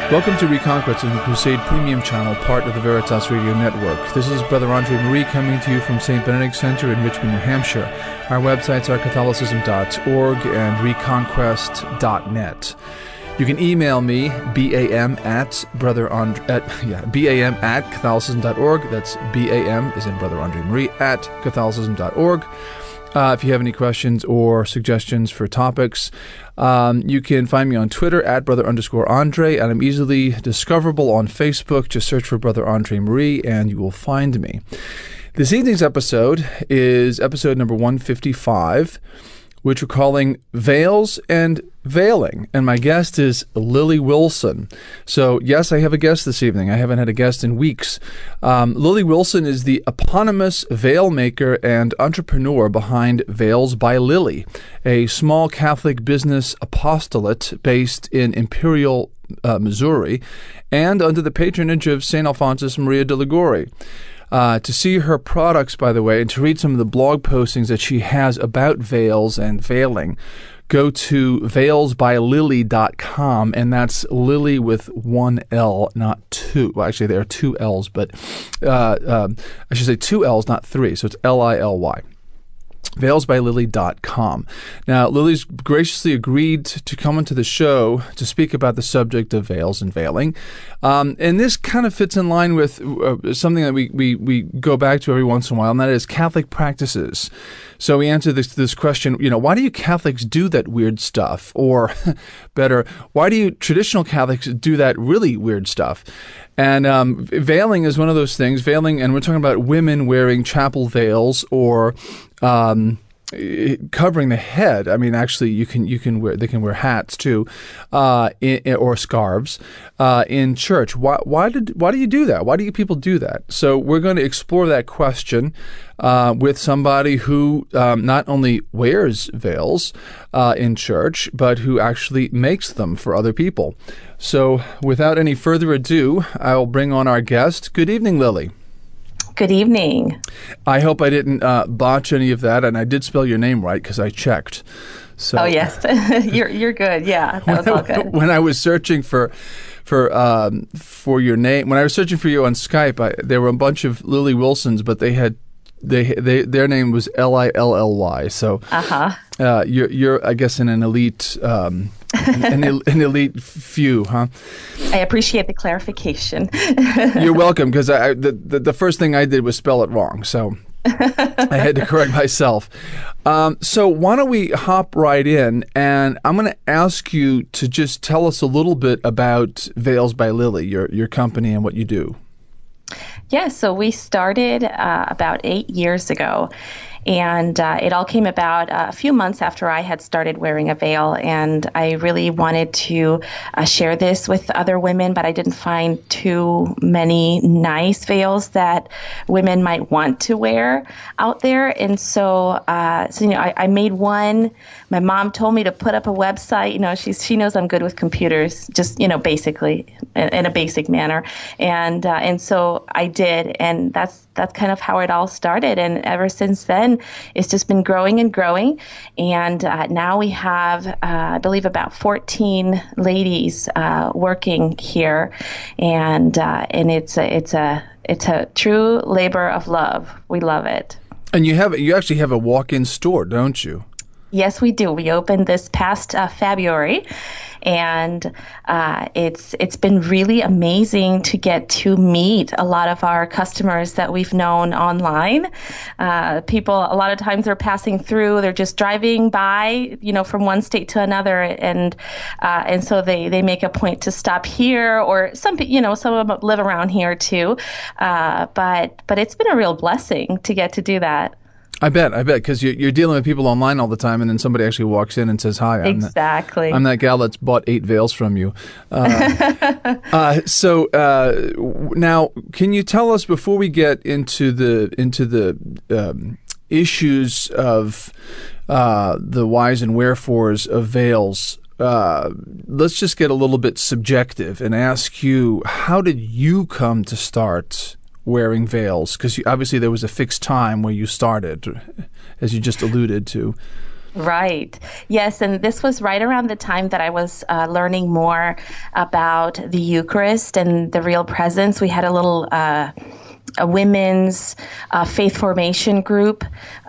Welcome to Reconquest on the Crusade Premium Channel, part of the Veritas Radio Network. This is Brother Andre Marie coming to you from St. Benedict Center in Richmond, New Hampshire. Our websites are Catholicism.org and Reconquest.net. You can email me, bam at Catholicism.org. That's bam, as in Brother Andre Marie, at Catholicism.org. If you have any questions or suggestions for topics, you can find me on Twitter at Brother_Andre, and I'm easily discoverable on Facebook. Just search for Brother Andre Marie, and you will find me. This evening's episode is episode number 155, which we're calling Veils and Veiling, and my guest is Lily Wilson. So, yes, I have a guest this evening. I haven't had a guest in weeks. Lily Wilson is the eponymous veil maker and entrepreneur behind Veils by Lily, a small Catholic business apostolate based in Imperial, Missouri, and under the patronage of St. Alphonsus Maria de Liguori. To see her products, by the way, and to read some of the blog postings that she has about veils and veiling, go to veilsbylily.com, and that's Lily with one L, not two. Well, actually, there are two L's, but I should say two L's, not three, so it's Lily. veilsbylily.com. Now, Lily's graciously agreed to come onto the show to speak about the subject of veils and veiling. And this kind of fits in line with something that we go back to every once in a while, and that is Catholic practices. So we answer this question, why do you Catholics do that weird stuff? Or better, why do you traditional Catholics do that really weird stuff? And veiling is one of those things. Veiling, and we're talking about women wearing chapel veils or covering the head. I mean, actually, they can wear hats too, or scarves in church. Why do you do that? Why do people do that? So we're going to explore that question with somebody who not only wears veils in church, but who actually makes them for other people. So without any further ado, I'll bring on our guest. Good evening, Lily. Good evening. I hope I didn't botch any of that, and I did spell your name right because I checked. So, oh yes, you're good. Yeah, that was all good. When I was searching for your name, when I was searching for you on Skype, there were a bunch of Lily Wilsons, but their name was Lilly. So you're I guess in an elite. An elite few, huh? I appreciate the clarification. You're welcome, because the first thing I did was spell it wrong, so I had to correct myself. So why don't we hop right in, and I'm going to ask you to just tell us a little bit about Veils by Lily, your company, and what you do. Yeah, so we started about 8 years ago. And it all came about a few months after I had started wearing a veil, and I really wanted to share this with other women, but I didn't find too many nice veils that women might want to wear out there. And so I made one. My mom told me to put up a website. She knows I'm good with computers, just basically in a basic manner, and so I did, and that's kind of how it all started. And ever since then, it's just been growing and growing. And now we have, I believe, about 14 ladies working here, and it's a true labor of love. We love it. And you actually have a walk-in store, don't you? Yes, we do. We opened this past February, and it's been really amazing to get to meet a lot of our customers that we've known online. People, a lot of times, they're passing through. They're just driving by, from one state to another, and so they make a point to stop here. Or some of them live around here too. But it's been a real blessing to get to do that. I bet, because you're dealing with people online all the time, and then somebody actually walks in and says, "Hi, exactly. I'm that gal that's bought 8 veils from you." So now, can you tell us, before we get into the issues of the whys and wherefores of veils, let's just get a little bit subjective and ask you, how did you come to start wearing veils? Because obviously there was a fixed time where you started, as you just alluded to. Right. Yes, and this was right around the time that I was learning more about the Eucharist and the real presence. We had a little a women's faith formation group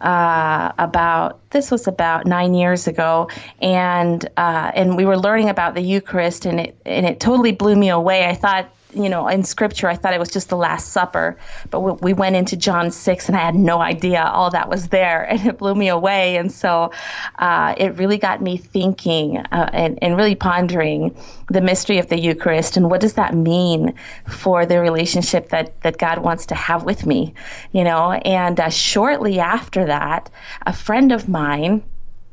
this was about 9 years ago, and we were learning about the Eucharist, and it totally blew me away. I thought, in Scripture, I thought it was just the Last Supper, but we went into John 6, and I had no idea all that was there, and it blew me away. And so it really got me thinking and really pondering the mystery of the Eucharist, and what does that mean for the relationship that God wants to have with me, And shortly after that, a friend of mine,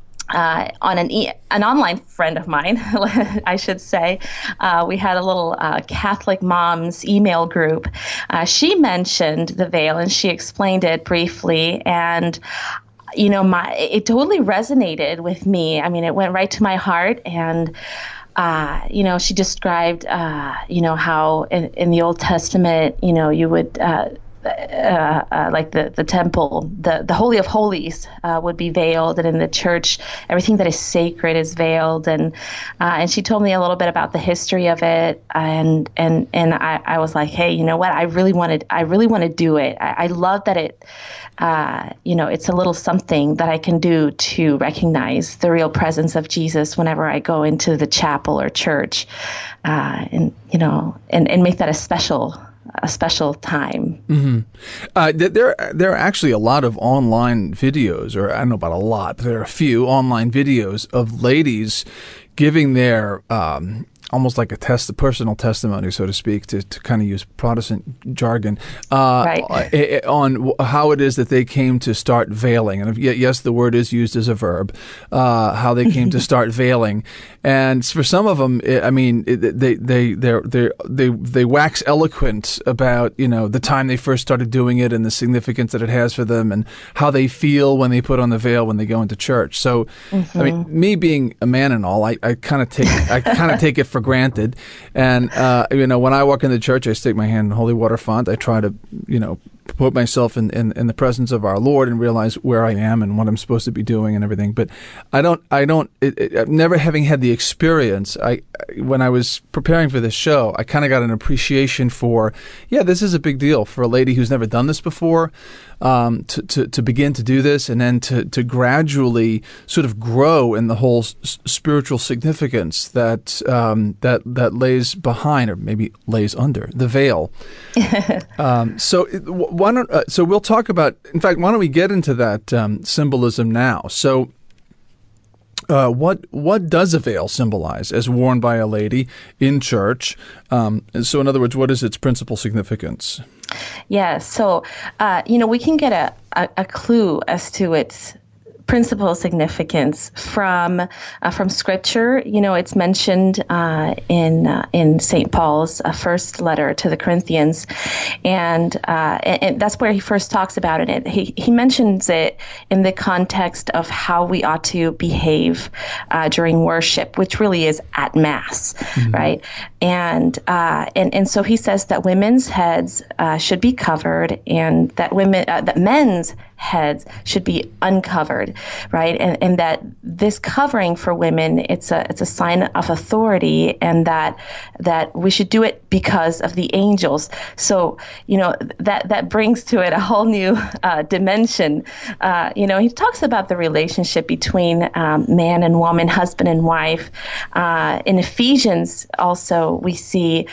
an online friend of mine, I should say, we had a little Catholic moms email group. She mentioned the veil, and she explained it briefly, and it totally resonated with me. I mean, it went right to my heart, and she described, how in the Old Testament, you would like the temple, the Holy of Holies would be veiled, and in the church, everything that is sacred is veiled. And she told me a little bit about the history of it, and I was like, hey, you know what? I really want to do it. I love that it. It's a little something that I can do to recognize the real presence of Jesus whenever I go into the chapel or church, and make that a special time. Mm-hmm. There are actually a lot of online videos, or I don't know about a lot, but there are a few online videos of ladies giving their almost like a personal testimony, so to speak, to kind of use Protestant jargon, right. On how it is that they came to start veiling. And yes, the word is used as a verb, how they came to start veiling. And for some of them, they wax eloquent about, the time they first started doing it and the significance that it has for them and how they feel when they put on the veil when they go into church. So, I mean, me being a man and all, I kind of take it for granted. And, when I walk into church, I stick my hand in holy water font. I try to, put myself in the presence of our Lord and realize where I am and what I'm supposed to be doing and everything. But never having had the experience, when I was preparing for this show, I kind of got an appreciation for, this is a big deal for a lady who's never done this before, to begin to do this, and then to gradually sort of grow in the whole spiritual significance that lays behind, or maybe lays under, the veil. So we'll talk about. In fact, why don't we get into that symbolism now? So. What does a veil symbolize as worn by a lady in church? So in other words, what is its principal significance? Yeah, so, we can get a clue as to its principal significance from Scripture. It's mentioned in St. Paul's first letter to the Corinthians, and that's where he first talks about it. He mentions it in the context of how we ought to behave during worship, which really is at Mass, mm-hmm. right? And so he says that women's heads should be covered, and that men's heads should be uncovered, right? And that this covering for women, it's a sign of authority, and that we should do it because of the angels. So, that brings to it a whole new dimension. He talks about the relationship between man and woman, husband and wife. In Ephesians also, we see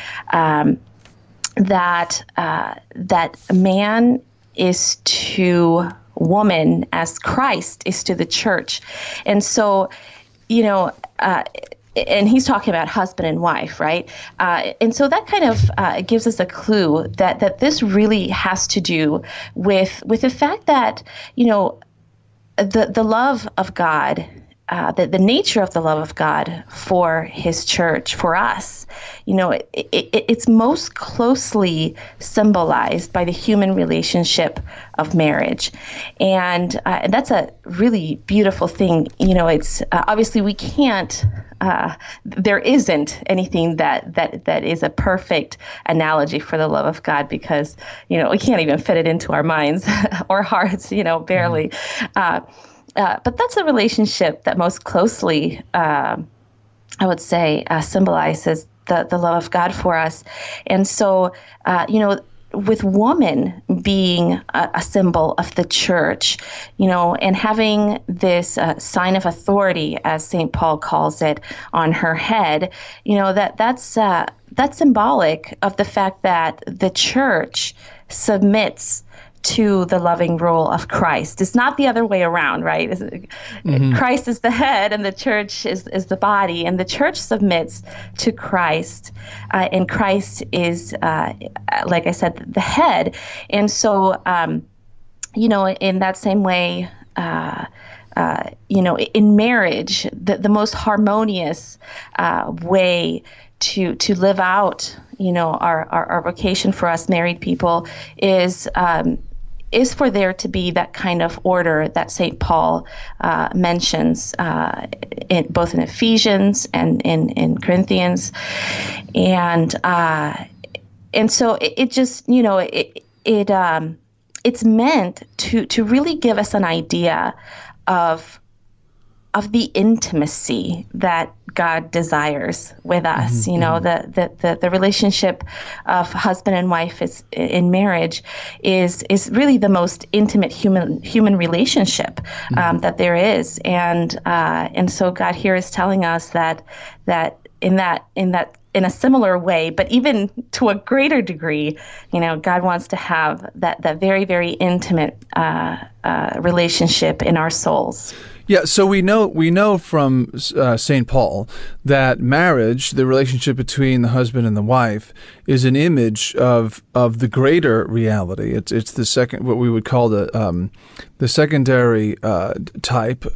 that man is to woman as Christ is to the church. And so, and he's talking about husband and wife, right? And so that kind of gives us a clue that this really has to do with the fact that, the love of God, the nature of the love of God for his church, for us, it's most closely symbolized by the human relationship of marriage. And that's a really beautiful thing. It's obviously we can't, there isn't anything that is a perfect analogy for the love of God, because, we can't even fit it into our minds or hearts, barely. but that's a relationship that most closely, I would say, symbolizes the love of God for us. And so, with woman being a symbol of the church, and having this sign of authority, as St. Paul calls it, on her head, that's symbolic of the fact that the church submits to the loving rule of Christ. It's not the other way around, right? Mm-hmm. Christ is the head and the church is the body, and the church submits to Christ, and Christ is, like I said, the head. And so, in that same way, in marriage, the most harmonious way to live out, our vocation for us married people is for there to be that kind of order that St. Paul mentions both in Ephesians and in Corinthians, and so it just it's meant to really give us an idea of the intimacy that God desires with us. Mm-hmm. The relationship of husband and wife in marriage is really the most intimate human relationship that there is, and so God here is telling us that in a similar way, but even to a greater degree, God wants to have that very, very intimate relationship in our souls. Yeah, so we know from St. Paul that marriage, the relationship between the husband and the wife, is an image of the greater reality. It's the second, what we would call the secondary type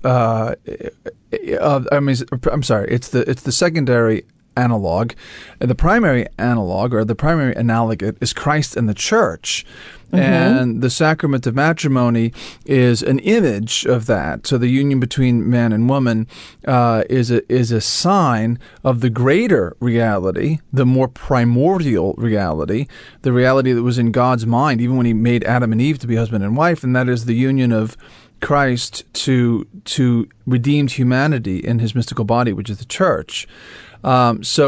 of. I'm sorry. It's the secondary analog. The primary analog, or the primary analogate, is Christ and the church. Mm-hmm. And the sacrament of matrimony is an image of that. So the union between man and woman is a sign of the greater reality, the more primordial reality, the reality that was in God's mind even when He made Adam and Eve to be husband and wife, and that is the union of Christ to redeemed humanity in His mystical body, which is the church. I'm just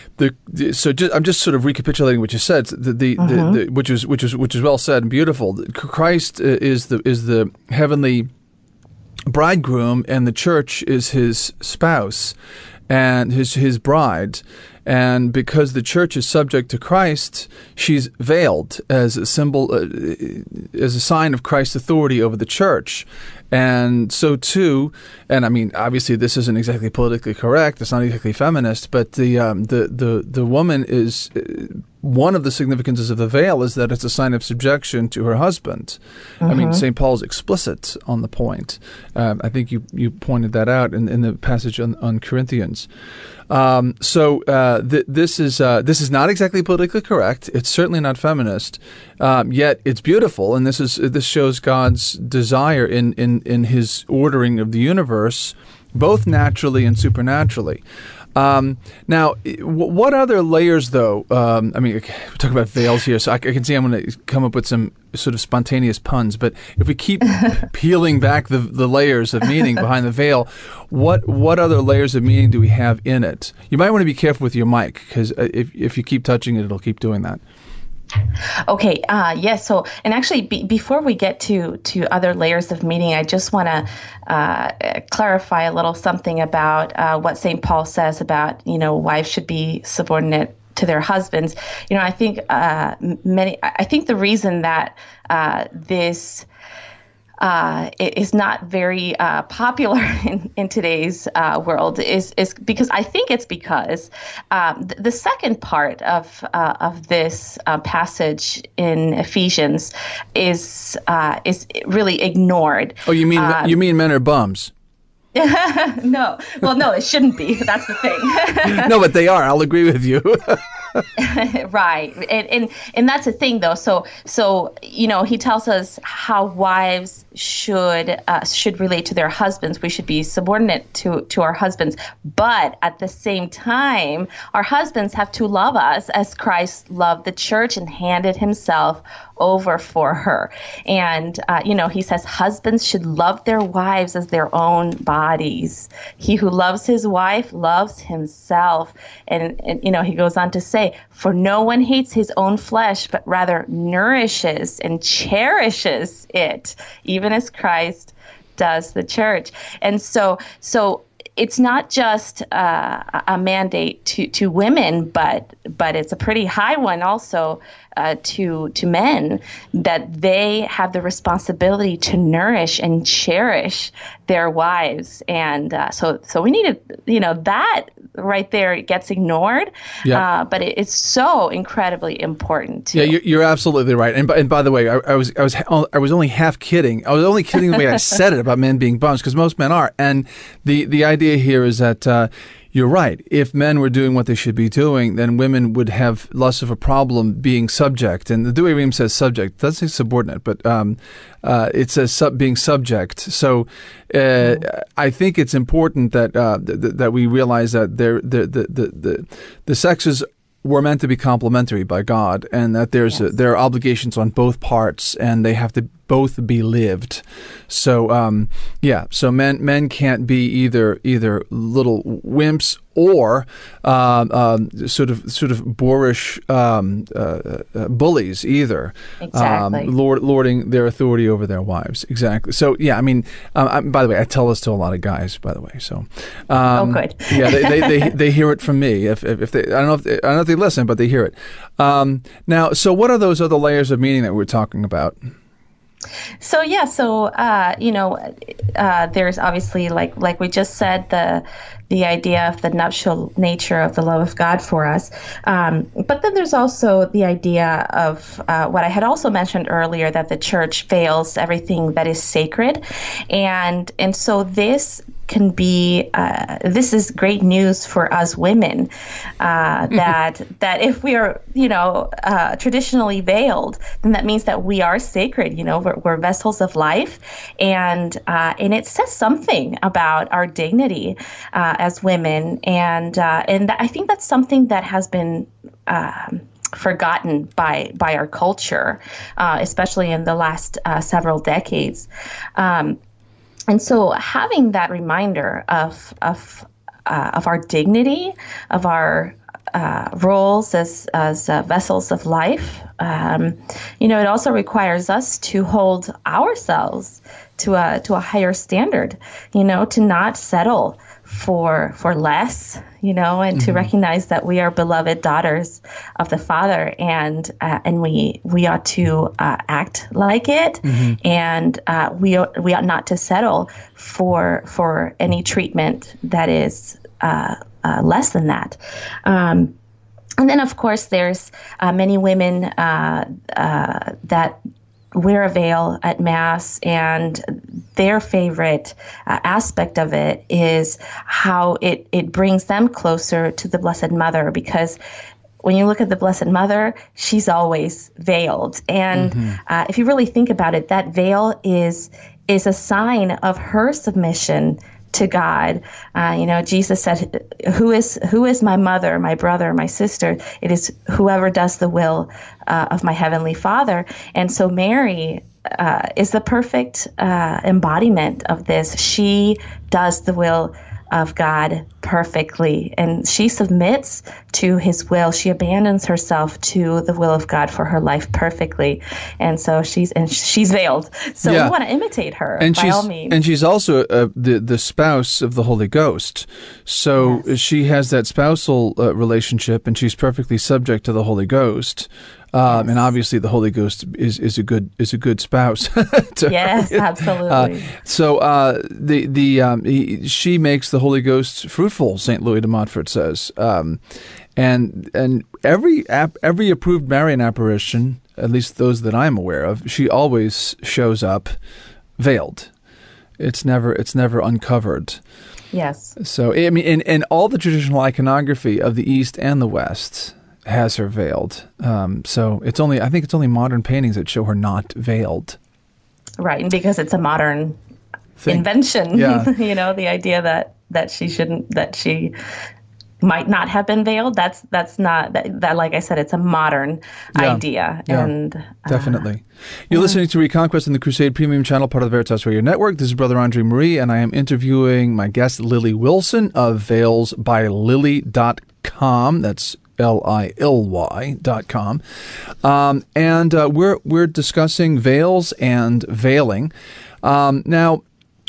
sort of recapitulating what you said, which was well said and beautiful. Christ is the heavenly bridegroom, and the church is His spouse and his bride. And because the church is subject to Christ, she's veiled as a symbol, as a sign of Christ's authority over the church. And so too, and I mean, obviously this isn't exactly politically correct, it's not exactly feminist, but the woman is, one of the significances of the veil is that it's a sign of subjection to her husband. Mm-hmm. I mean, St. Paul's explicit on the point. I think you pointed that out in the passage on Corinthians. This is not exactly politically correct. It's certainly not feminist. Yet it's beautiful, and this shows God's desire in His ordering of the universe, both naturally and supernaturally. Now, what other layers, though? We're talking about veils here, so I can see I'm going to come up with some sort of spontaneous puns. But if we keep peeling back the layers of meaning behind the veil, what other layers of meaning do we have in it? You might want to be careful with your mic, because if you keep touching it, it'll keep doing that. Okay. Yes. So, and actually, before we get to other layers of meaning, I just want to clarify a little something about what St. Paul says about, wives should be subordinate to their husbands. I think I think the reason that this is not very popular in today's world is because I think it's because the second part of this passage in Ephesians is really ignored. Oh, you mean men are bums? No, well, no, it shouldn't be. That's the thing. No, but they are. I'll agree with you. Right, and that's the thing, though. So he tells us how wives should relate to their husbands. We should be subordinate to our husbands. But at the same time, our husbands have to love us as Christ loved the church and handed himself over for her. And, he says husbands should love their wives as their own bodies. He who loves his wife loves himself. And he goes on to say, for no one hates his own flesh, but rather nourishes and cherishes it, even as Christ does the church. And so it's not just a mandate to women, but it's a pretty high one also to men, that they have the responsibility to nourish and cherish their wives. And so we need to, that right there gets ignored, but it's so incredibly important too. Yeah, you're absolutely right. And by the way, I was only half kidding. I was only kidding the way I said it about men being bums, because most men are. And the idea here is that you're right. If men were doing what they should be doing, then women would have less of a problem being subject. And the Douay-Rheims says subject. It doesn't say subordinate, but it says being subject. So I think it's important that that we realize that the sexes were meant to be complementary by God, and that there are obligations on both parts, and they have to both be lived. So so men can't be either little wimps or sort of boorish bullies either. Exactly. Lording their authority over their wives. Exactly. So by the way, I tell this to a lot of guys. By the way, so good. they hear it from me. If they, I don't know if they listen, but they hear it. Now, so what are those other layers of meaning that we're talking about? So there's obviously, like we just said, the idea of the nuptial nature of the love of God for us. But then there's also the idea of what I had also mentioned earlier, that the church veils everything that is sacred. And so this can be, this is great news for us women, that if we are, traditionally veiled, then that means that we are sacred, we're vessels of life. And it says something about our dignity as women. And I think that's something that has been forgotten by our culture, especially in the last several decades. And so having that reminder of our dignity, of our roles as vessels of life, it also requires us to hold ourselves to a higher standard, to not settle for less, and to recognize that we are beloved daughters of the Father, and we ought to act like it, and we ought not to settle for any treatment that is less than that. And then, of course, there's many women that wear a veil at Mass, and their favorite aspect of it is how it brings them closer to the Blessed Mother, because when you look at the Blessed Mother, she's always veiled. And if you really think about it, that veil is a sign of her submission to God. Jesus said, who is my mother, my brother, my sister? It is whoever does the will of my heavenly Father. And so Mary is the perfect embodiment of this. She does the will of God perfectly, and she submits to his will. She abandons herself to the will of God for her life perfectly, and so she's veiled. So we want to imitate her, and by all means. And she's also the spouse of the Holy Ghost. So she has that spousal relationship, and she's perfectly subject to the Holy Ghost. And obviously, the Holy Ghost is a good spouse. Yes, absolutely. She makes the Holy Ghost fruitful. St. Louis de Montfort says, and every approved Marian apparition, at least those that I'm aware of, she always shows up veiled. It's never uncovered. Yes. So I mean, in all the traditional iconography of the East and the West has her veiled. So I think it's only modern paintings that show her not veiled. Right, and because it's a modern invention, the idea that she might not have been veiled. That's not that. Like I said, it's a modern idea, and definitely. You're listening to Reconquest on the Crusade Premium Channel, part of the Veritas Radio Network. This is Brother Andre Marie, and I am interviewing my guest Lily Wilson of veilsbylily.com. That's LILY.com. And we're discussing veils and veiling. Now,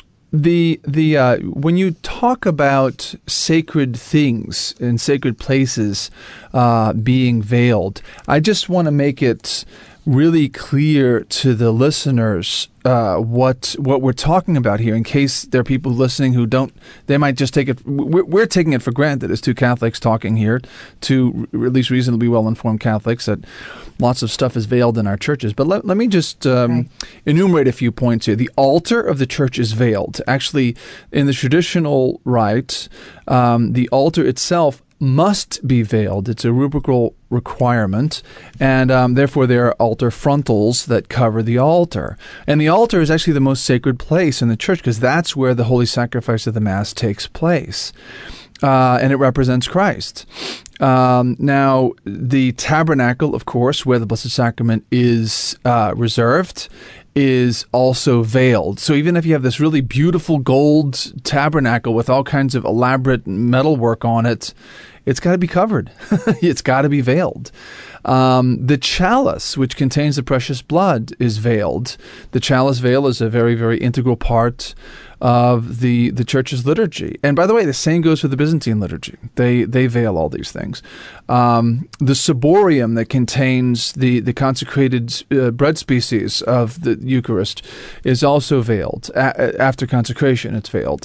when you talk about sacred things and sacred places being veiled, I just want to make it really clear to the listeners what we're talking about here, in case there are people listening who they might just take it. We're taking it for granted as two Catholics talking here, two at least reasonably well-informed Catholics, that lots of stuff is veiled in our churches. But let me just enumerate a few points here. The altar of the church is veiled. Actually, in the traditional rite, the altar itself must be veiled. It's a rubrical requirement, and therefore there are altar frontals that cover the altar. And the altar is actually the most sacred place in the church, because that's where the holy sacrifice of the Mass takes place, and it represents Christ. Now, the tabernacle, of course, where the Blessed Sacrament is reserved, is also veiled. So even if you have this really beautiful gold tabernacle with all kinds of elaborate metalwork on it, it's got to be covered. It's got to be veiled. The chalice, which contains the precious blood, is veiled. The chalice veil is a very, very integral part of the church's liturgy. And by the way, the same goes for the Byzantine liturgy. They veil all these things. The ciborium that contains the consecrated bread species of the Eucharist is also veiled. After consecration, it's veiled.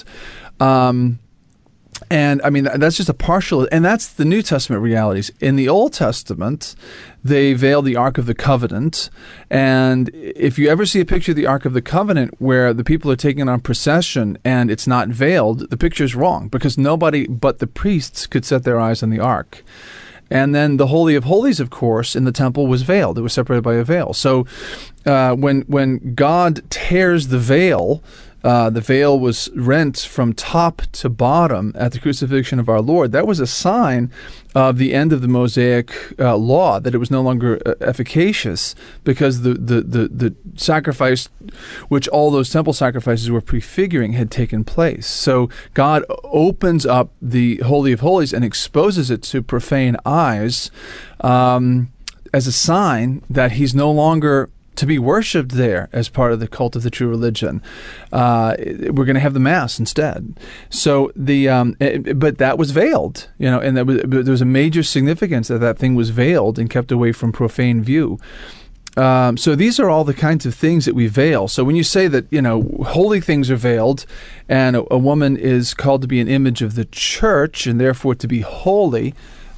And I mean, that's just a partial, and that's the New Testament realities. In the Old Testament, they veil the Ark of the Covenant. And if you ever see a picture of the Ark of the Covenant where the people are taking it on procession and it's not veiled, the picture is wrong, because nobody but the priests could set their eyes on the Ark. And then the Holy of Holies, of course, in the temple was veiled. It was separated by a veil. So when God tears the veil was rent from top to bottom at the crucifixion of our Lord. That was a sign of the end of the Mosaic law, that it was no longer efficacious, because the sacrifice, which all those temple sacrifices were prefiguring, had taken place. So God opens up the Holy of Holies and exposes it to profane eyes as a sign that He's no longer to be worshipped there as part of the cult of the true religion. We're going to have the Mass instead. So but that was veiled, and there was a major significance that thing was veiled and kept away from profane view. So these are all the kinds of things that we veil. So when you say that, holy things are veiled, and a woman is called to be an image of the church and therefore to be holy,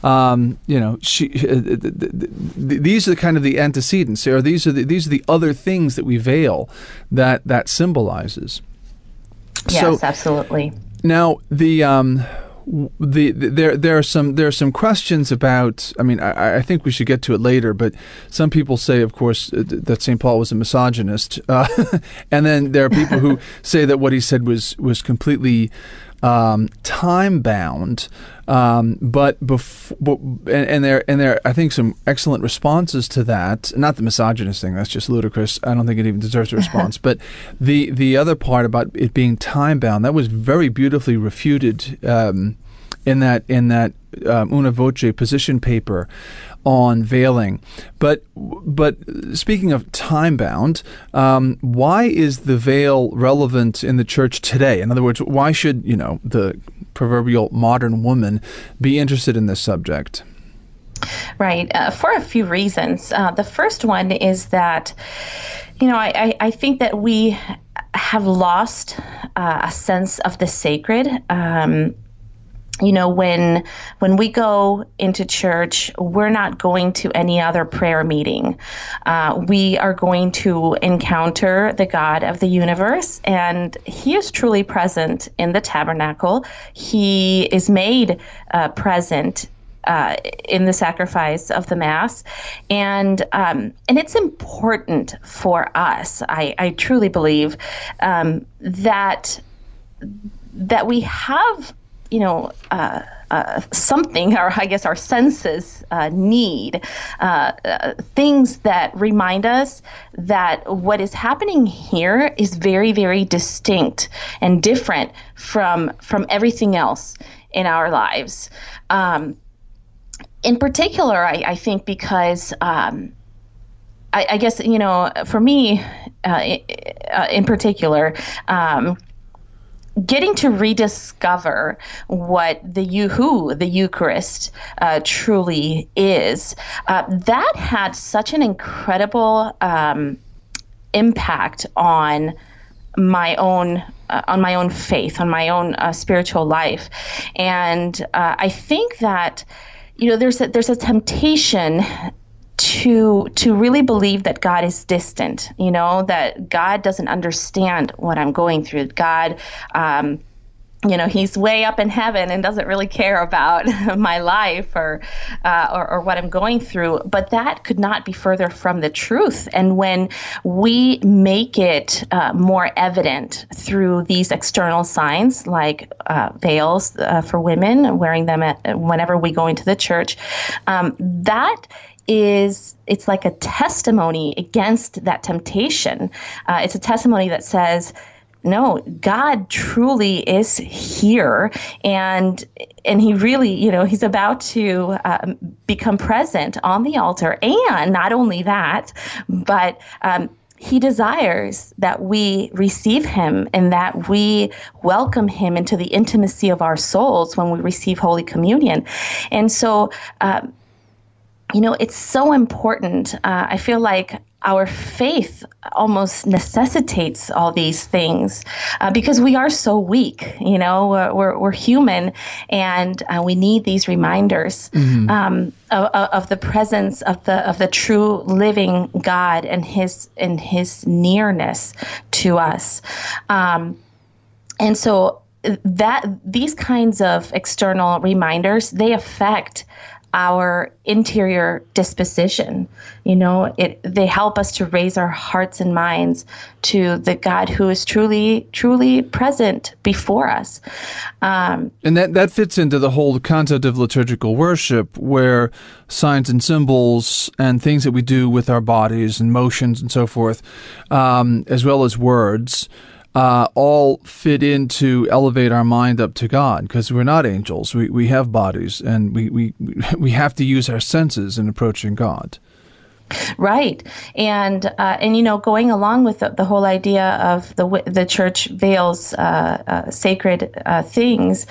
these are kind of the antecedents, or these are the other things that we veil that symbolizes. Yes, absolutely. Now there are some questions about. I mean, I think we should get to it later, but some people say, of course, that St. Paul was a misogynist, and then there are people who say that what he said was completely time bound. But there I think some excellent responses to that. Not the misogynist thing; that's just ludicrous. I don't think it even deserves a response. But the other part about it being time bound, that was very beautifully refuted in that una voce position paper on veiling. But speaking of time-bound, why is the veil relevant in the church today? In other words, why should, the proverbial modern woman be interested in this subject? Right. For a few reasons. The first one is that, I think that we have lost a sense of the sacred. When we go into church, we're not going to any other prayer meeting. We are going to encounter the God of the universe, and He is truly present in the tabernacle. He is made present in the sacrifice of the Mass, and it's important for us. I truly believe that we have, something, or I guess our senses need things that remind us that what is happening here is very, very distinct and different from everything else in our lives. In particular, I think because I guess, for me in particular, getting to rediscover what the Eucharist truly is, that had such an incredible impact on my own faith, on my own spiritual life, and I think that there's a temptation to really believe that God is distant, that God doesn't understand what I'm going through. God, he's way up in heaven and doesn't really care about my life or what I'm going through. But that could not be further from the truth. And when we make it more evident through these external signs, like veils for women, wearing them whenever we go into the church, it's like a testimony against that temptation. It's a testimony that says, no, God truly is here, and he really, he's about to become present on the altar. And not only that, but he desires that we receive him and that we welcome him into the intimacy of our souls when we receive Holy Communion. And so, it's so important. I feel like our faith almost necessitates all these things because we are so weak. We're human, and we need these reminders of the presence of the true living God and his nearness to us. And so that these kinds of external reminders, they affect our interior disposition. They help us to raise our hearts and minds to the God who is truly, truly present before us. And that fits into the whole concept of liturgical worship, where signs and symbols and things that we do with our bodies and motions and so forth, as well as words, all fit in to elevate our mind up to God, because we're not angels. We have bodies, and we have to use our senses in approaching God. Right, and going along with the whole idea of the church veils sacred things,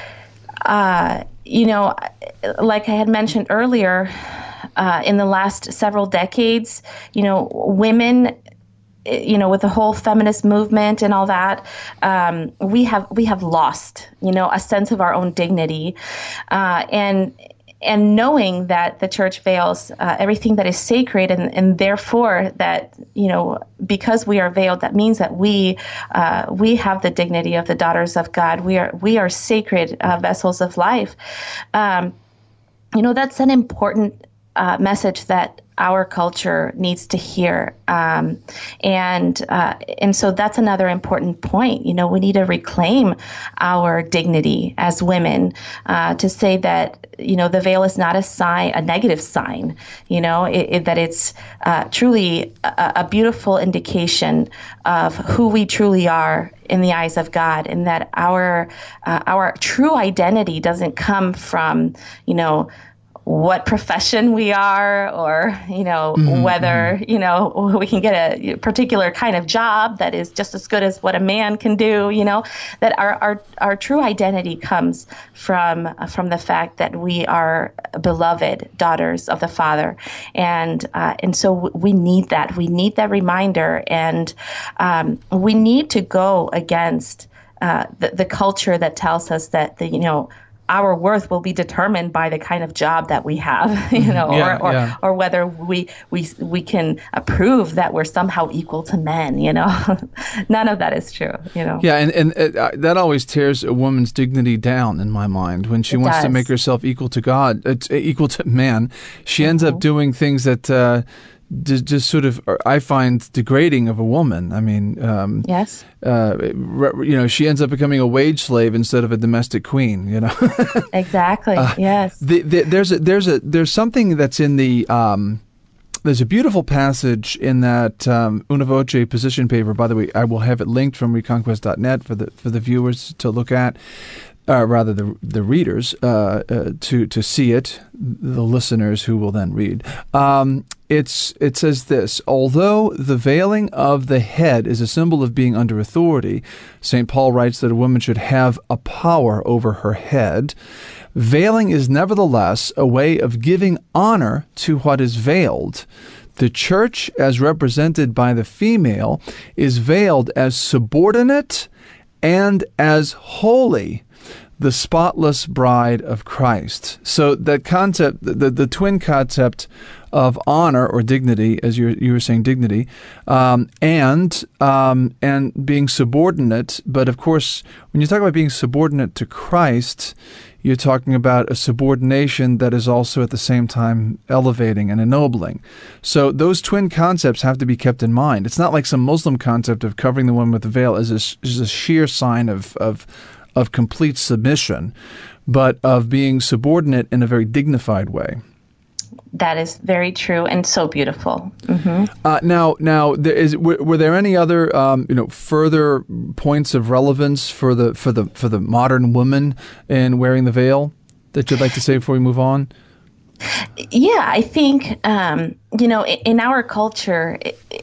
like I had mentioned earlier, in the last several decades, women, with the whole feminist movement and all that, we have lost, a sense of our own dignity, and knowing that the church veils everything that is sacred, and therefore that, because we are veiled, that means that we have the dignity of the daughters of God. We are sacred vessels of life. That's an important message that our culture needs to hear, and so that's another important point. We need to reclaim our dignity as women, to say that the veil is not a negative sign. That it's truly a beautiful indication of who we truly are in the eyes of God, and that our true identity doesn't come from what profession we are, or whether we can get a particular kind of job that is just as good as what a man can do. That our true identity comes from the fact that we are beloved daughters of the Father, and so we need that. We need that reminder, and we need to go against the culture that tells us that our worth will be determined by the kind of job that we have, or whether we can prove that we're somehow equal to men. None of that is true. Yeah, and that always tears a woman's dignity down in my mind when she wants to make herself equal to God, equal to man. She ends up doing things that just sort of, I find, degrading of a woman. I mean, yes. She ends up becoming a wage slave instead of a domestic queen. Exactly. Yes. There's something that's in the. There's a beautiful passage in that Una Voce position paper. By the way, I will have it linked from Reconquest.net for the viewers to look at. Rather the readers to see it, the listeners who will then read. It says this: although the veiling of the head is a symbol of being under authority, St. Paul writes that a woman should have a power over her head. Veiling is nevertheless a way of giving honor to what is veiled. The church, as represented by the female, is veiled as subordinate and as holy, the spotless bride of Christ. So that concept, the twin concept of honor or dignity, as you were saying, dignity, and being subordinate. But of course, when you talk about being subordinate to Christ, you're talking about a subordination that is also at the same time elevating and ennobling. So those twin concepts have to be kept in mind. It's not like some Muslim concept of covering the woman with a veil as a sheer sign of complete submission, but of being subordinate in a very dignified way. That is very true and so beautiful. Mm-hmm. Now, were there any other further points of relevance for the modern woman in wearing the veil that you'd like to say before we move on? Yeah, I think in our culture,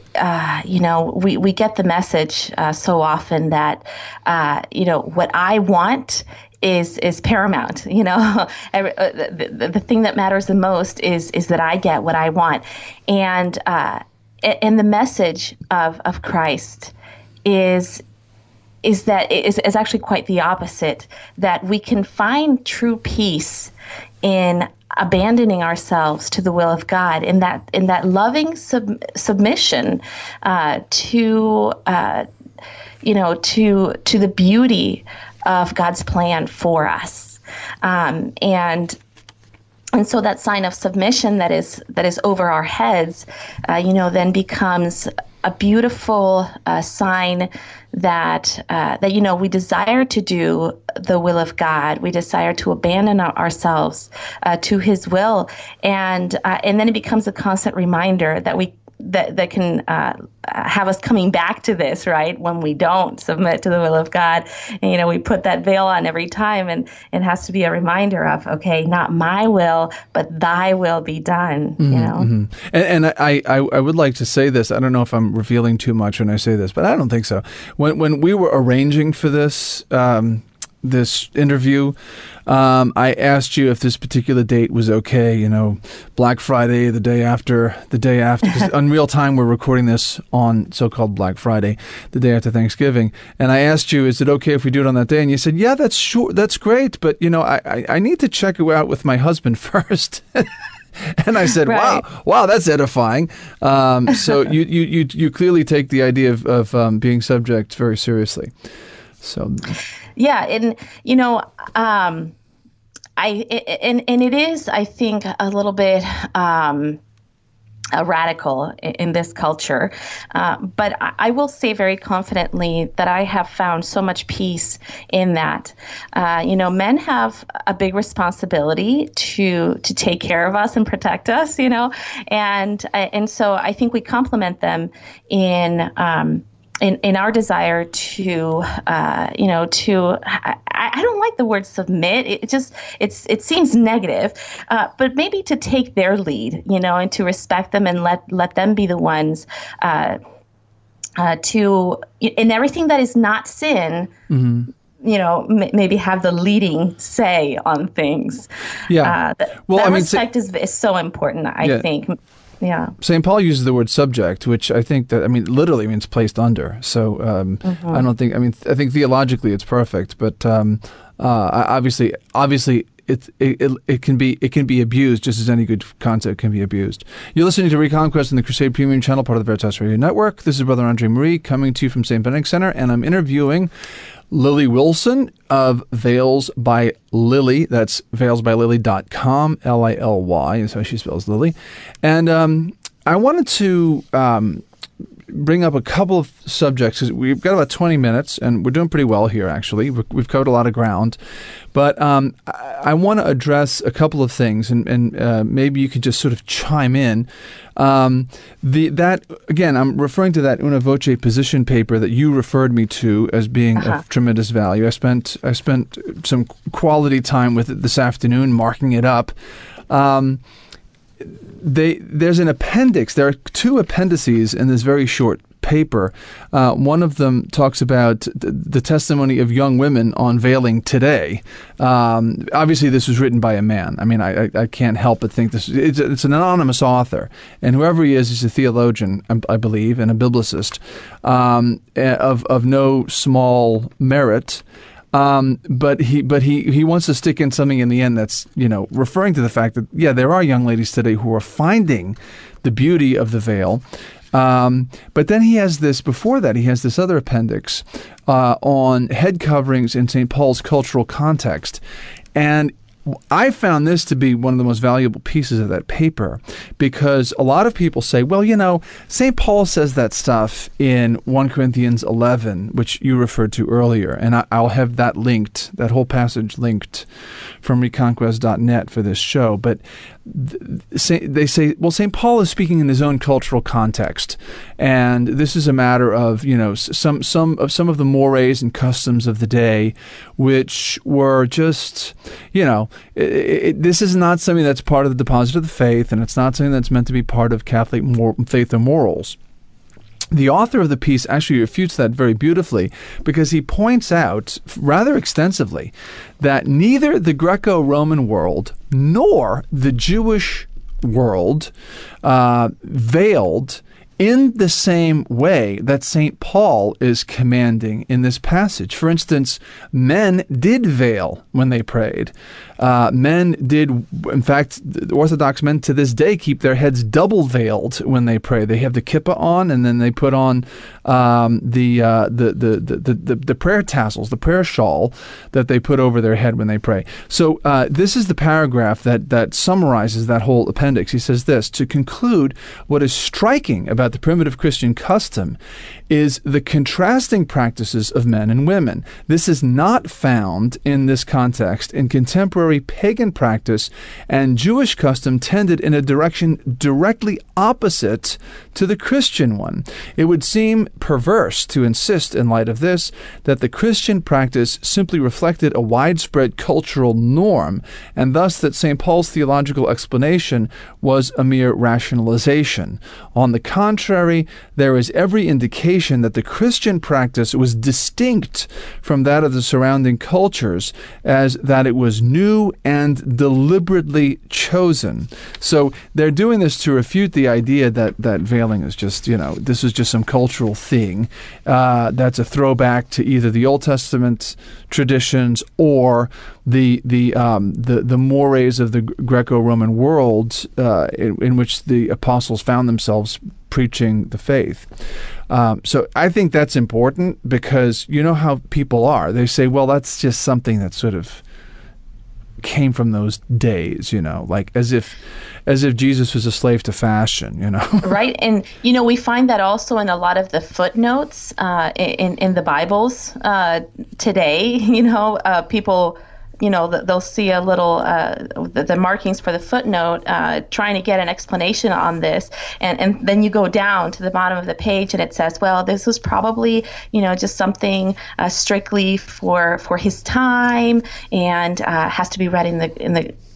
we get the message so often that what I want is paramount. The thing that matters the most is that I get what I want, and the message of Christ is actually quite the opposite. That we can find true peace in abandoning ourselves to the will of God, in that loving submission to the beauty of God's plan for us, and so that sign of submission that is over our heads, then becomes a beautiful sign that we desire to do the will of God. We desire to abandon ourselves to His will, and then it becomes a constant reminder that can have us coming back to this, right? When we don't submit to the will of God, and we put that veil on every time, and it has to be a reminder of, okay, not my will, but Thy will be done. Mm-hmm. And I would like to say this. I don't know if I'm revealing too much when I say this, but I don't think so. When we were arranging for this interview, I asked you if this particular date was okay, Black Friday, the day after, because in real time we're recording this on so-called Black Friday, the day after Thanksgiving. And I asked you, is it okay if we do it on that day? And you said, yeah, that's great, but I need to check it out with my husband first. And I said, right. Wow, that's edifying. So you clearly take the idea of being subject very seriously. So, yeah, and it is, I think, a little bit radical in this culture, but I will say very confidently that I have found so much peace in that. Men have a big responsibility to take care of us and protect us, and so I think we complement them in our desire to, I don't like the word submit. It seems negative, but maybe to take their lead, and to respect them and let them be the ones to, in everything that is not sin, mm-hmm. Maybe have the leading say on things. Yeah. Respect is so important, I think. Yeah. St. Paul uses the word subject, which I think that, literally means placed under. So I don't think, I think theologically it's perfect, but obviously it can be abused just as any good concept can be abused. You're listening to Reconquest on the Crusade Premium Channel, part of the Veritas Radio Network. This is Brother Andre Marie coming to you from St. Benedict Center, and I'm interviewing Lily Wilson of Veils by Lily. That's veilsbylily.com, Lily is how she spells Lily. And I wanted to bring up a couple of subjects, because we've got about 20 minutes, and we're doing pretty well here, actually. We've covered a lot of ground. But I want to address a couple of things, and maybe you could just sort of chime in. Again, I'm referring to that Una Voce position paper that you referred me to as being of tremendous value. I spent some quality time with it this afternoon, marking it up. There's an appendix. There are two appendices in this very short paper. One of them talks about the testimony of young women on veiling today. Obviously, this was written by a man. I can't help but think it's an anonymous author, and whoever he is, he's a theologian, I believe, and a biblicist of no small merit. But he wants to stick in something in the end that's, referring to the fact that, there are young ladies today who are finding the beauty of the veil. But then he has this other appendix on head coverings in St. Paul's cultural context. And I found this to be one of the most valuable pieces of that paper, because a lot of people say, well, St. Paul says that stuff in 1 Corinthians 11, which you referred to earlier, and I'll have that linked, that whole passage linked from reconquest.net for this show. But they say, well, St. Paul is speaking in his own cultural context, and this is a matter of, some of the mores and customs of the day, which were just, this is not something that's part of the deposit of the faith, and it's not something that's meant to be part of Catholic faith or morals. The author of the piece actually refutes that very beautifully, because he points out rather extensively that neither the Greco-Roman world nor the Jewish world veiled in the same way that St. Paul is commanding in this passage. For instance, men did veil when they prayed. Men did, in fact, the Orthodox men to this day keep their heads double veiled when they pray. They have the kippah on, and then they put on the prayer tassels, the prayer shawl that they put over their head when they pray. So this is the paragraph that summarizes that whole appendix. He says this: to conclude, what is striking about the primitive Christian custom is the contrasting practices of men and women. This is not found in this context in contemporary pagan practice, and Jewish custom tended in a direction directly opposite to the Christian one. It would seem perverse to insist, in light of this, that the Christian practice simply reflected a widespread cultural norm, and thus that St. Paul's theological explanation was a mere rationalization. On the contrary, there is every indication that the Christian practice was distinct from that of the surrounding cultures, as that it was new and deliberately chosen. So they're doing this to refute the idea that veiling is just, this is just some cultural thing that's a throwback to either the Old Testament traditions or the mores of the Greco-Roman world in which the apostles found themselves preaching the faith. So I think that's important, because you know how people are. They say, well, that's just something that sort of came from those days, like as if Jesus was a slave to fashion, Right. And, we find that also in a lot of the footnotes in the Bibles today. People, they'll see a little, the markings for the footnote, trying to get an explanation on this. And then you go down to the bottom of the page and it says, well, this was probably, just something strictly for his time, and has to be read in the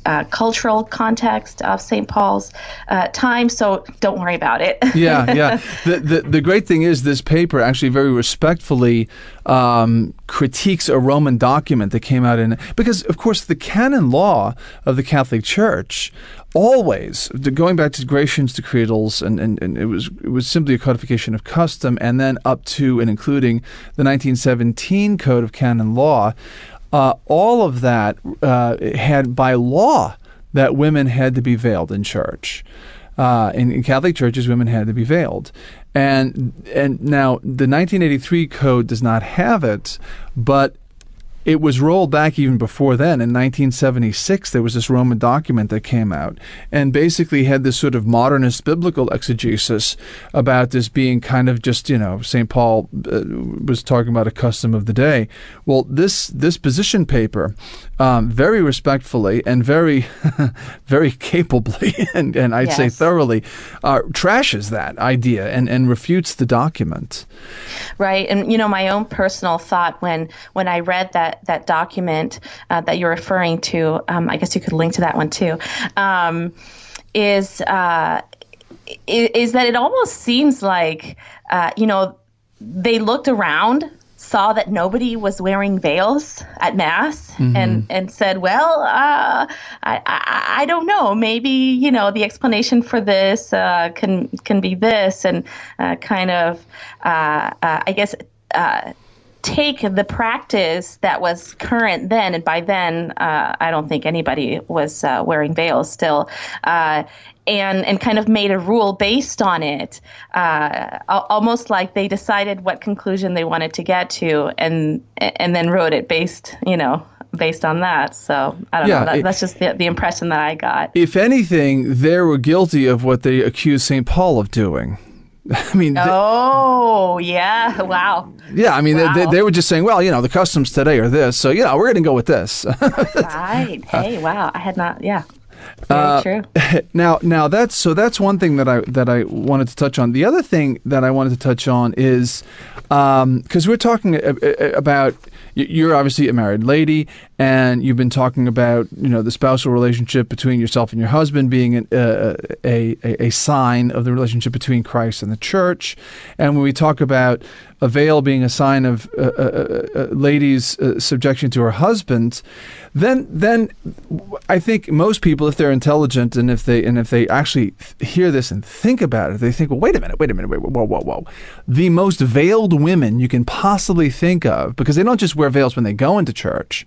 cultural context of St. Paul's time, so don't worry about it. Yeah. The great thing is this paper actually very respectfully critiques a Roman document that came out because, of course, the canon law of the Catholic Church always, going back to Gratian's decretals, and it was simply a codification of custom, and then up to and including the 1917 Code of Canon Law, all of that had by law that women had to be veiled in church. In Catholic churches, women had to be veiled. And now the 1983 code does not have it, but it was rolled back even before then. In 1976, there was this Roman document that came out and basically had this sort of modernist biblical exegesis about this being kind of just, St. Paul was talking about a custom of the day. Well, this position paper, very respectfully and very, very capably, and I'd say thoroughly, trashes that idea and refutes the document. Right. And, my own personal thought when I read that document that you're referring to, I guess you could link to that one too, is that it almost seems like, they looked around, saw that nobody was wearing veils at Mass, and said, well, I don't know, maybe, the explanation for this can be this, and I guess take the practice that was current then, and by then I don't think anybody was wearing veils still, and kind of made a rule based on it, almost like they decided what conclusion they wanted to get to, and then wrote it based on that. So I don't know. That's just the impression that I got. If anything, they were guilty of what they accused St. Paul of doing. I mean, wow. Yeah, I mean, wow. They were just saying, well, the customs today are this, so we're going to go with this. Right. Hey, wow. I had not. Yeah. Very true. Now that's one thing that I wanted to touch on. The other thing that I wanted to touch on is because we're talking about. You're obviously a married lady, and you've been talking about the spousal relationship between yourself and your husband being a sign of the relationship between Christ and the church. And when we talk about a veil being a sign of a lady's subjection to her husband, then I think most people, if they're intelligent and if they actually hear this and think about it, they think, well, wait a minute, whoa. The most veiled women you can possibly think of, because they don't just wear veils when they go into church,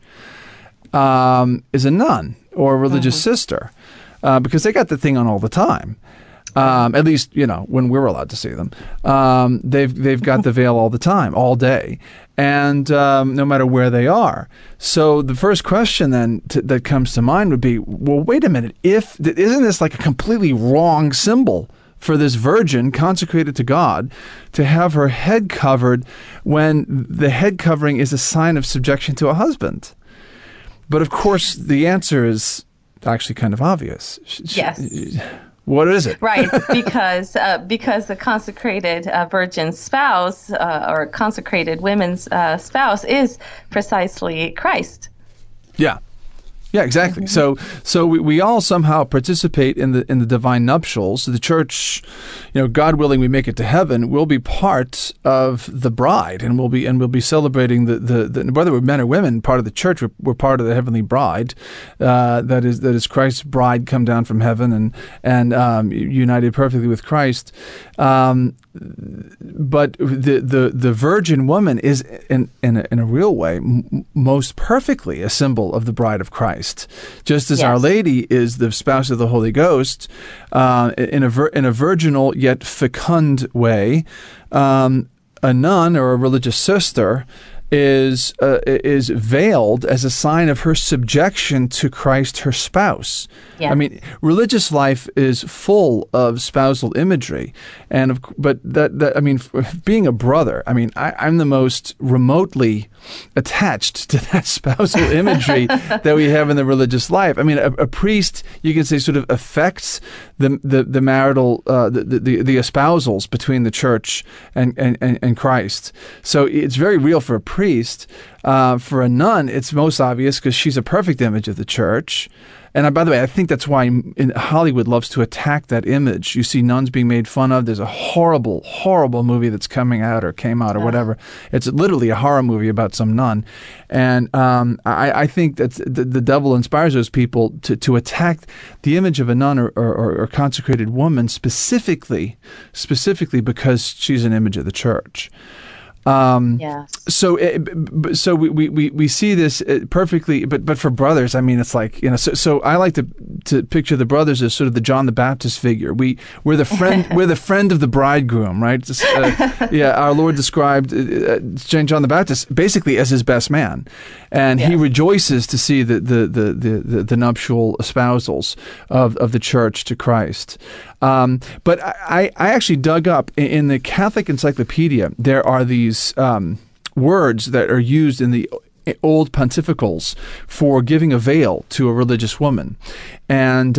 is a nun or a religious sister, because they got the thing on all the time. At least, when we're allowed to see them, they've got the veil all the time, all day, and no matter where they are. So the first question then that comes to mind would be, well, wait a minute, isn't this like a completely wrong symbol for this virgin consecrated to God to have her head covered when the head covering is a sign of subjection to a husband? But of course, the answer is actually kind of obvious. Yes. What is it? Right, because the consecrated virgin's spouse or consecrated women's spouse is precisely Christ. Yeah. Yeah, exactly. Mm-hmm. So we all somehow participate in the divine nuptials. The church, God willing, we make it to heaven. We'll be part of the bride, and we'll be celebrating the whether we're men or women, part of the church. We're part of the heavenly bride. That is Christ's bride, come down from heaven and united perfectly with Christ. But the virgin woman is in a real way most perfectly a symbol of the bride of Christ, just as Our Lady is the spouse of the Holy Ghost, in a virginal yet fecund way. A nun or a religious sister is veiled as a sign of her subjection to Christ, her spouse. Yeah. I mean, religious life is full of spousal imagery, but being a brother, I mean, I'm the most remotely attached to that spousal imagery that we have in the religious life. I mean, a priest, you can say, sort of affects the marital the espousals between the church and Christ. So it's very real for a priest priest. For a nun, it's most obvious because she's a perfect image of the church. And by the way, I think that's why Hollywood loves to attack that image. You see nuns being made fun of. There's a horrible, horrible movie that's coming out or came out or whatever. It's literally a horror movie about some nun. And I think that the devil inspires those people to attack the image of a nun or consecrated woman specifically because she's an image of the church. So we see this perfectly, but for brothers, I mean, it's like, so I like to picture the brothers as sort of the John the Baptist figure. We're the friend, we're the friend of the bridegroom, right? Our Lord described John the Baptist basically as his best man, and he rejoices to see the nuptial espousals of the church to Christ. But I actually dug up in the Catholic Encyclopedia. There are these words that are used in the old pontificals for giving a veil to a religious woman, and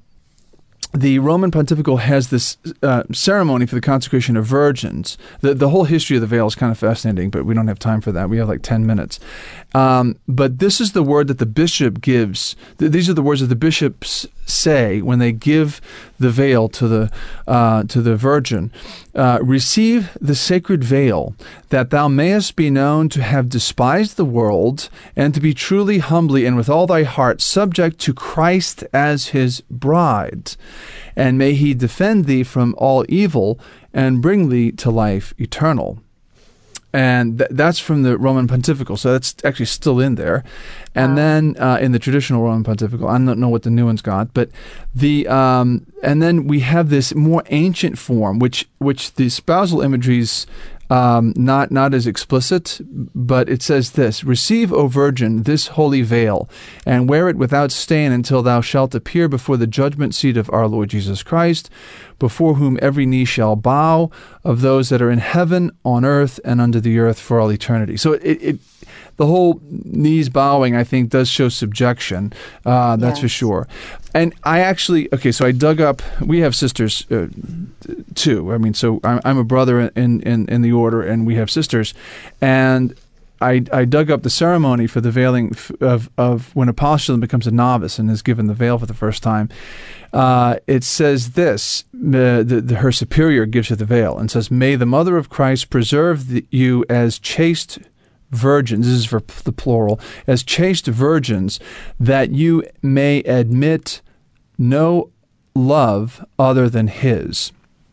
the Roman Pontifical has this ceremony for the consecration of virgins. The whole history of the veil is kind of fascinating, but we don't have time for that. We have like 10 minutes. But this is the word that the bishop gives. These are the words that the bishops say when they give the veil to the virgin. Receive the sacred veil, that thou mayest be known to have despised the world, and to be truly, humbly, and with all thy heart subject to Christ as his bride. And may he defend thee from all evil, and bring thee to life eternal. And that's from the Roman Pontifical, so that's actually still in there. And then in the traditional Roman Pontifical, I don't know what the new one's got, but and then we have this more ancient form, which the spousal imagery's not as explicit, but it says this: receive, O Virgin, this holy veil, and wear it without stain until thou shalt appear before the judgment seat of our Lord Jesus Christ, before whom every knee shall bow, of those that are in heaven, on earth, and under the earth for all eternity. So the whole knees bowing, I think, does show subjection. That's for sure. And I actually, so I dug up, we have sisters too. I mean, so I'm a brother in the order, and we have sisters. And I dug up the ceremony for the veiling of when a postulant becomes a novice and is given the veil for the first time. It says this: her superior gives her the veil and says, "May the Mother of Christ preserve you as chaste virgins," this is for the plural, "as chaste virgins, that you may admit no love other than his."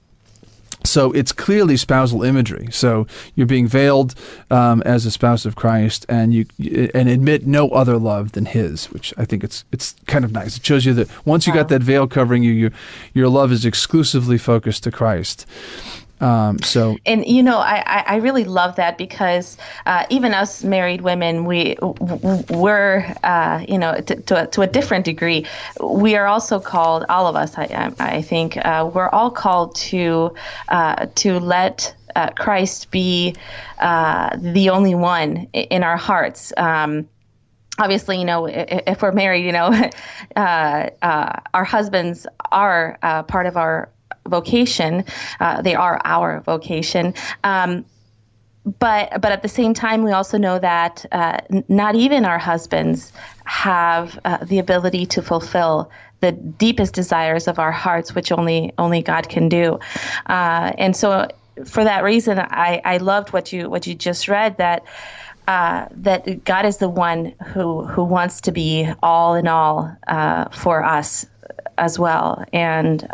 So it's clearly spousal imagery. So you're being veiled as a spouse of Christ, and you admit no other love than his, which I think it's kind of nice. It shows you that once you got that veil covering you, your love is exclusively focused to Christ. And I really love that, because even us married women, we're to a different degree, we are also called, all of us, I think, we're all called to let Christ be the only one in our hearts. Obviously, if we're married, our husbands are part of our vocation. They are our vocation. But at the same time, we also know that not even our husbands have the ability to fulfill the deepest desires of our hearts, which only God can do. And so for that reason, I loved what you just read, that God is the one who wants to be all in all for us as well. And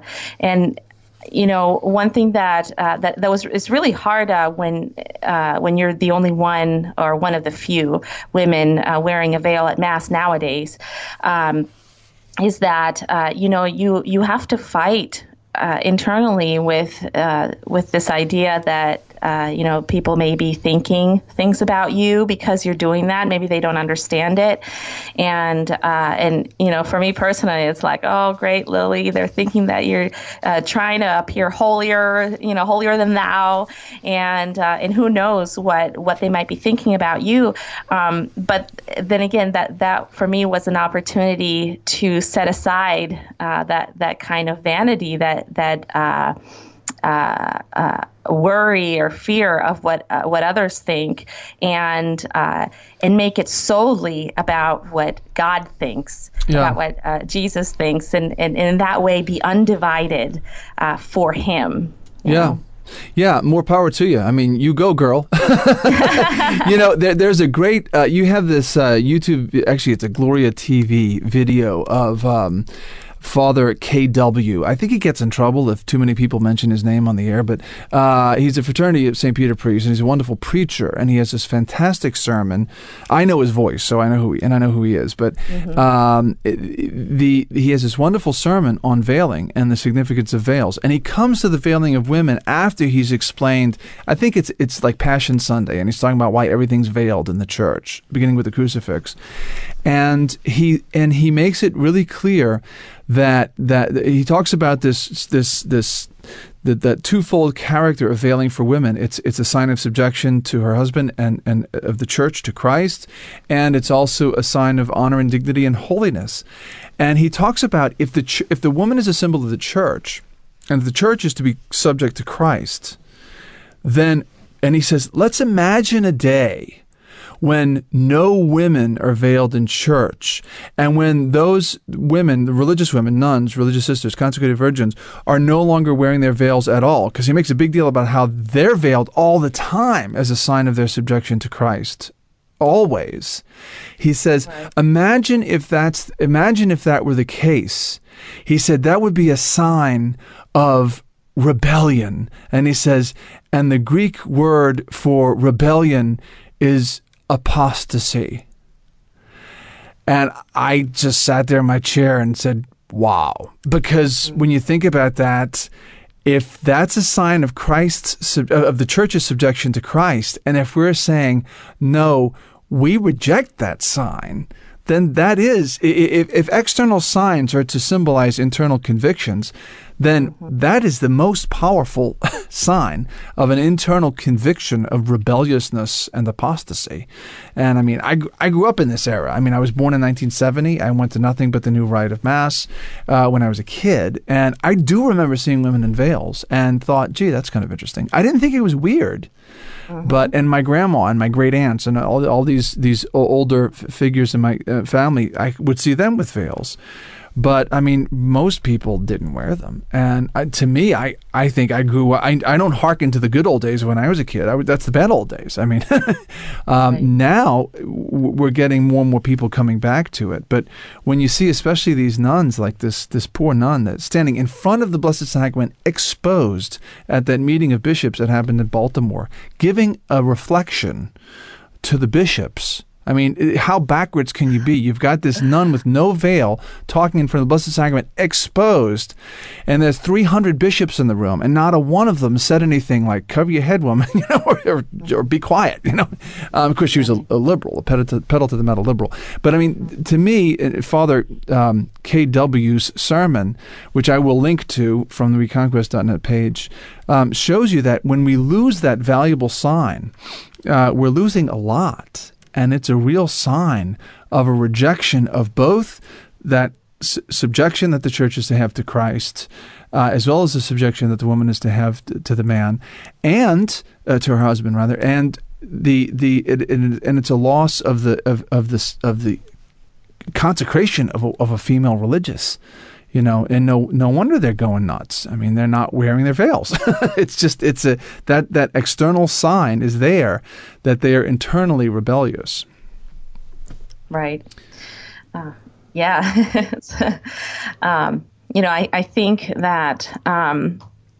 one thing that is really hard when you're the only one or one of the few women wearing a veil at Mass nowadays, is that you have to fight internally with this idea that people may be thinking things about you because you're doing that. Maybe they don't understand it. And for me personally, it's like, oh, great, Lily, they're thinking that you're trying to appear holier than thou. And who knows what they might be thinking about you. But then again, that for me was an opportunity to set aside that kind of vanity that worry or fear of what others think, and make it solely about what God thinks, about what Jesus thinks, and in that way be undivided for Him. You know? Yeah, more power to you. I mean, you go, girl. There's a great, you have this YouTube, actually it's a Gloria TV video of Father KW. I think he gets in trouble if too many people mention his name on the air, but he's a fraternity of St. Peter priest, and he's a wonderful preacher, and he has this fantastic sermon. I know his voice, so I know who he is, but he has this wonderful sermon on veiling and the significance of veils, and he comes to the veiling of women after he's explained, I think it's like Passion Sunday, and he's talking about why everything's veiled in the church, beginning with the crucifix, and he makes it really clear that he talks about that twofold character of veiling for women. It's a sign of subjection to her husband and of the church to Christ, and it's also a sign of honor and dignity and holiness. And he talks about if the woman is a symbol of the church, and the church is to be subject to Christ, and he says, let's imagine a day when no women are veiled in church, and when those women, the religious women, nuns, religious sisters, consecrated virgins, are no longer wearing their veils at all, because he makes a big deal about how they're veiled all the time as a sign of their subjection to Christ. Always. He says, imagine if that were the case. He said that would be a sign of rebellion. And he says, and the Greek word for rebellion is apostasy. And I just sat there in my chair and said, wow. Because when you think about that, if that's a sign of of the church's subjection to Christ, and if we're saying, no, we reject that sign, then that is, if external signs are to symbolize internal convictions, then that is the most powerful sign of an internal conviction of rebelliousness and apostasy. And I mean, I grew up in this era. I mean, I was born in 1970. I went to nothing but the New Rite of Mass when I was a kid. And I do remember seeing women in veils and thought, gee, that's kind of interesting. I didn't think it was weird. And my grandma and my great aunts and all these older figures in my family, I would see them with veils. But, I mean, most people didn't wear them. And to me, I think I grew up. I don't hearken to the good old days when I was a kid. That's the bad old days. I mean, now we're getting more and more people coming back to it. But when you see especially these nuns, like this poor nun that's standing in front of the Blessed Sacrament, exposed at that meeting of bishops that happened in Baltimore, giving a reflection to the bishops. I mean, how backwards can you be? You've got this nun with no veil talking in front of the Blessed Sacrament, exposed, and there's 300 bishops in the room, and not a one of them said anything like, cover your head, woman, or be quiet, Of course, she was a liberal, a pedal to the metal liberal. But, I mean, to me, Father KW's sermon, which I will link to from the reconquest.net page, shows you that when we lose that valuable sign, we're losing a lot. And it's a real sign of a rejection of both that subjection that the church is to have to Christ, as well as the subjection that the woman is to have to the man, and to her husband rather, and it's a loss of the consecration of a female religious. And no wonder they're going nuts. I mean, they're not wearing their veils. That external sign is there that they are internally rebellious. Right. Yeah. I think that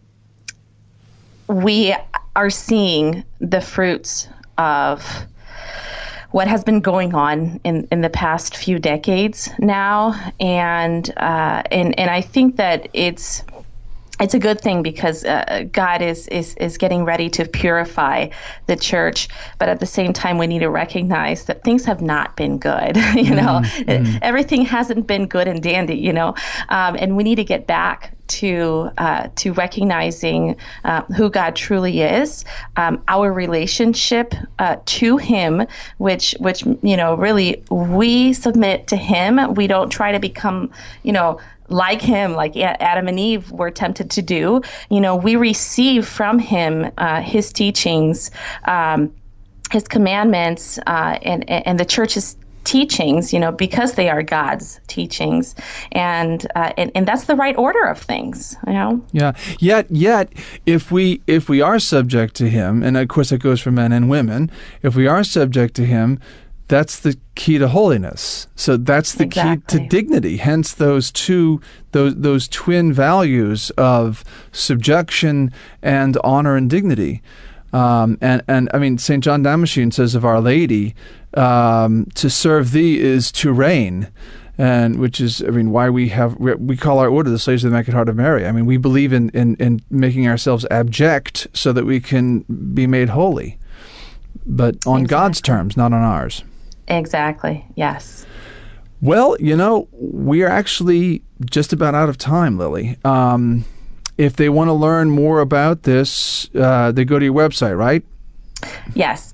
we are seeing the fruits of what has been going on in the past few decades now, and I think that it's a good thing because God is getting ready to purify the church, but at the same time we need to recognize that things have not been good. Everything hasn't been good and dandy. And we need to get back to recognizing who God truly is, our relationship to Him, which really we submit to Him. We don't try to become like him, like Adam and Eve were tempted to do. We receive from him his teachings, his commandments, and the church's teachings, because they are God's teachings, and that's the right order of things, Yeah. Yet, if we are subject to him, and of course that goes for men and women, if we are subject to him, that's the key to holiness. So that's the key to dignity. Hence those twin values of subjection and honor and dignity. And I mean, St. John Damascene says of Our Lady, to serve thee is to reign, and which is, I mean, why we call our order the Slaves of the Immaculate Heart of Mary. I mean, we believe in making ourselves abject so that we can be made holy, but on God's terms, not on ours. Exactly. Yes. Well, we are actually just about out of time, Lily. If they want to learn more about this, they go to your website, right? Yes,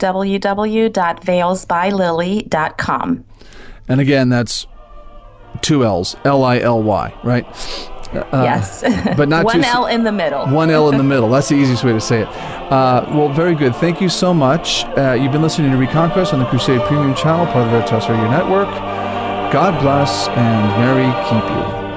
www.veilsbylily.com. And again, that's 2 L's, Lily, right? Yes, but not one L in the middle. One L in the middle. That's the easiest way to say it. Well, very good. Thank you so much. You've been listening to Reconquest on the Crusade Premium Channel, part of the Veritas Radio Network. God bless and Mary keep you.